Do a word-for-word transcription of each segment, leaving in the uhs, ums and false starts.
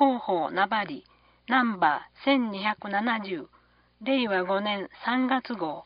広報名張ナンバーせんにひゃくななじゅうれいわごねんさんがつ号。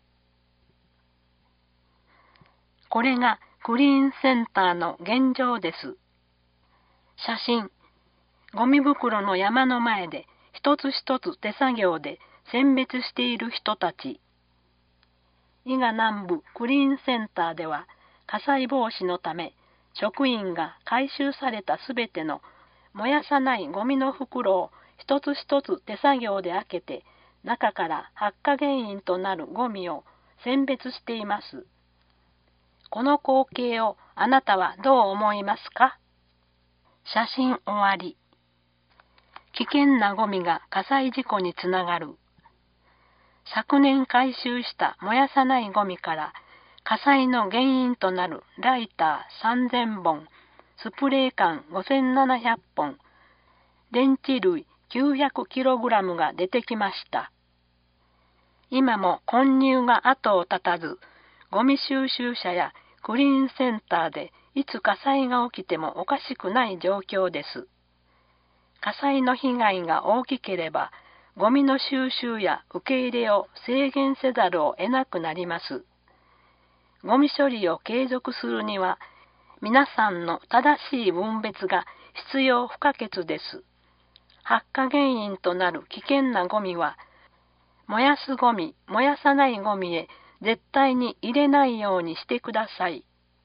これがクリーンセンターの現状です。写真。ゴミ袋の山の前で一つ一つ手作業で選別している人たち。伊賀南部クリーンセンターでは火災防止のため職員が回収されたすべての燃やさないゴミの袋を一つ一つ手作業で開けて中から発火原因となるゴミを選別しています。この光景をあなたはどう思いますか？写真終わり。危険なゴミが火災事故につながる。昨年回収した燃やさないゴミから火災の原因となるライターさんぜんぼん、スプレー缶ごせんななひゃっぽん、電池類きゅうひゃくキログラムが出てきました。今も混入が後を絶たず、ゴミ収集車やクリーンセンターでいつ火災が起きてもおかしくない状況です。火災の被害が大きければ、ゴミの収集や受け入れを制限せざるを得なくなります。ゴミ処理を継続するには、皆さんの正しい分別が必要不可欠です。発火原因となる危険なゴミは、燃やすゴミ、燃やさないゴミへ絶対に入れないようにしてください。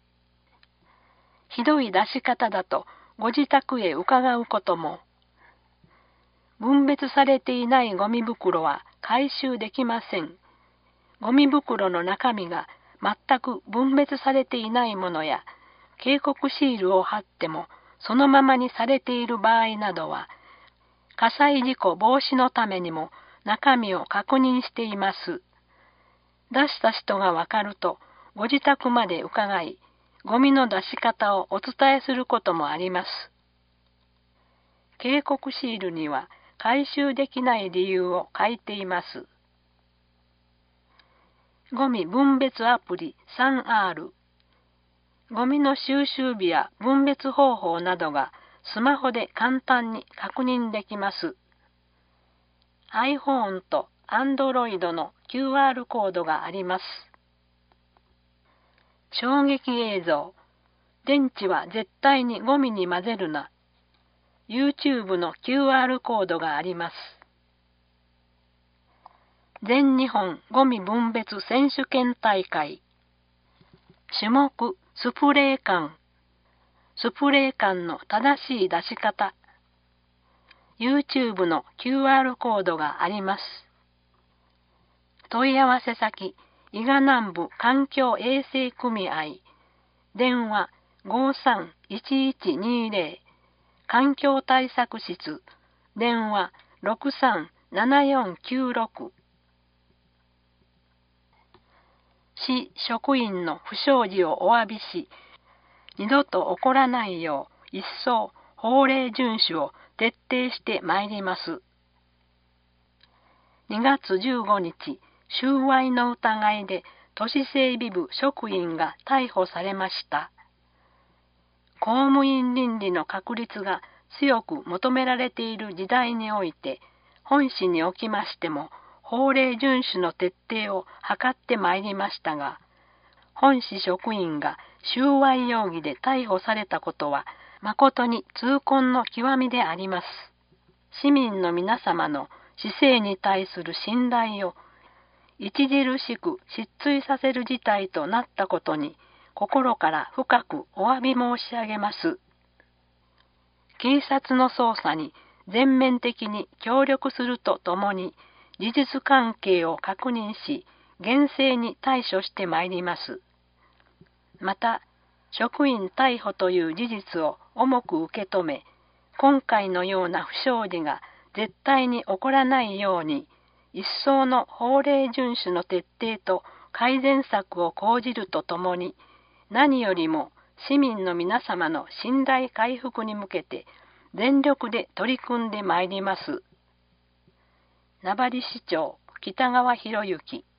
ひどい出し方だとご自宅へ伺うことも。分別されていないゴミ袋は回収できません。ゴミ袋の中身が全く分別されていないものや、警告シールを貼ってもそのままにされている場合などは、火災事故防止のためにも中身を確認しています。出した人がわかると、ご自宅まで伺い、ゴミの出し方をお伝えすることもあります。警告シールには回収できない理由を書いています。ゴミ分別アプリ スリーアール。ゴミの収集日や分別方法などがスマホで簡単に確認できます。iPhone と Android の キューアール コードがあります。衝撃映像。電池は絶対にゴミに混ぜるな。YouTube の キューアール コードがあります。全日本ゴミ分別選手権大会。種目スプレー缶。スプレー缶の正しい出し方。YouTube の キューアール コードがあります。問い合わせ先、伊賀南部環境衛生組合。電話ごさんいちいちにぜろ。環境対策室。電話ろくさんななよんきゅうろく。市職員の不祥事をお詫びし、二度と起こらないよう一層法令遵守を徹底してまいります。にがつじゅうごにち、収賄の疑いで都市整備部職員が逮捕されました。公務員倫理の確立が強く求められている時代において、本市におきましても法令遵守の徹底を図ってまいりましたが、本市職員が収賄容疑で逮捕されたことは誠に痛恨の極みであります。市民の皆様の市政に対する信頼を著しく失墜させる事態となったことに心から深くお詫び申し上げます。警察の捜査に全面的に協力するとともに事実関係を確認し、厳正に対処してまいります。また、職員逮捕という事実を重く受け止め、今回のような不祥事が絶対に起こらないように、一層の法令遵守の徹底と改善策を講じるとともに、何よりも市民の皆様の信頼回復に向けて全力で取り組んでまいります。名張市長北川博之。